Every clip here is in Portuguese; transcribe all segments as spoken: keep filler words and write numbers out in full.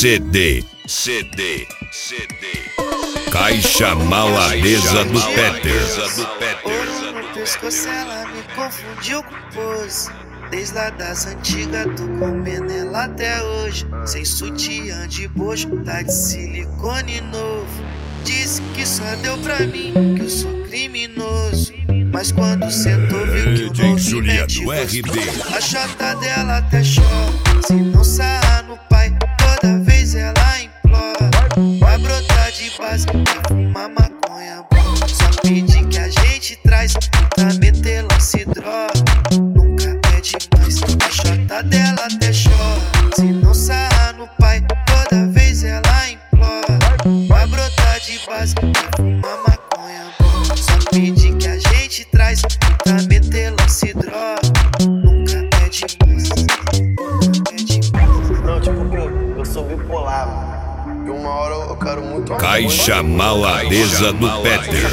C D, C D, C D. Caixa Maladeza do Peter. Ouro no pescoço, ela me confundiu com pose. Desde lá das antigas, tô comendo ela até hoje. Sem sutiã de bojo, tá de silicone novo. Disse que só deu pra mim, que eu sou criminoso. Mas quando sentou, viu que o movimento gostou. A chata dela até chora, se não sarrar no pai, toda vez ela implora. Vai brotar de base, vai fumar maconha boa. Só pedir que a gente traz, pra meter lance droga. Nunca é demais, a chata dela até chora, se não sarrar no pai, toda vez ela implora. Vai brotar de base, vai fumar maconha boa. Só pedir que a gente traz, pra meter lance droga. Nunca é demais, nunca é demais. Não, tipo, pô, eu sou bipolar, mano. E uma hora eu quero muito... Caixa Maladeza do Peter.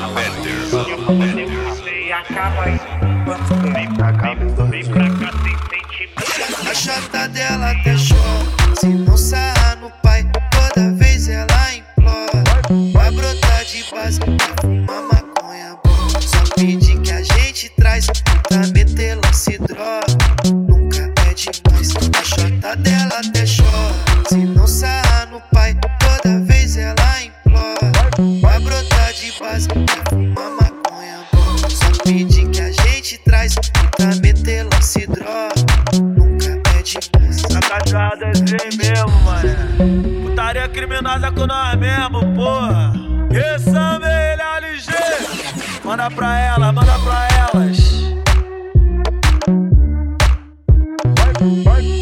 A chata dela até chora, se não sarrar no pai, toda vez ela implora. Vai brotar de base, vai fumar maconha boa. Só pedir que a gente traz, pra meter lance droga. Nunca é demais, a chata dela até chora, se não sarrar no pai, toda vez ela implora. Vai brotar de base, vai fumar maconha boa. Só pedir que a gente traz, pra meter lance droga. Nunca é demais. A cachorrada é assim mesmo, mano. Putaria criminosa com nós mesmo, porra. Essa melhor L G. Manda pra ela, manda pra elas. Vai, vai.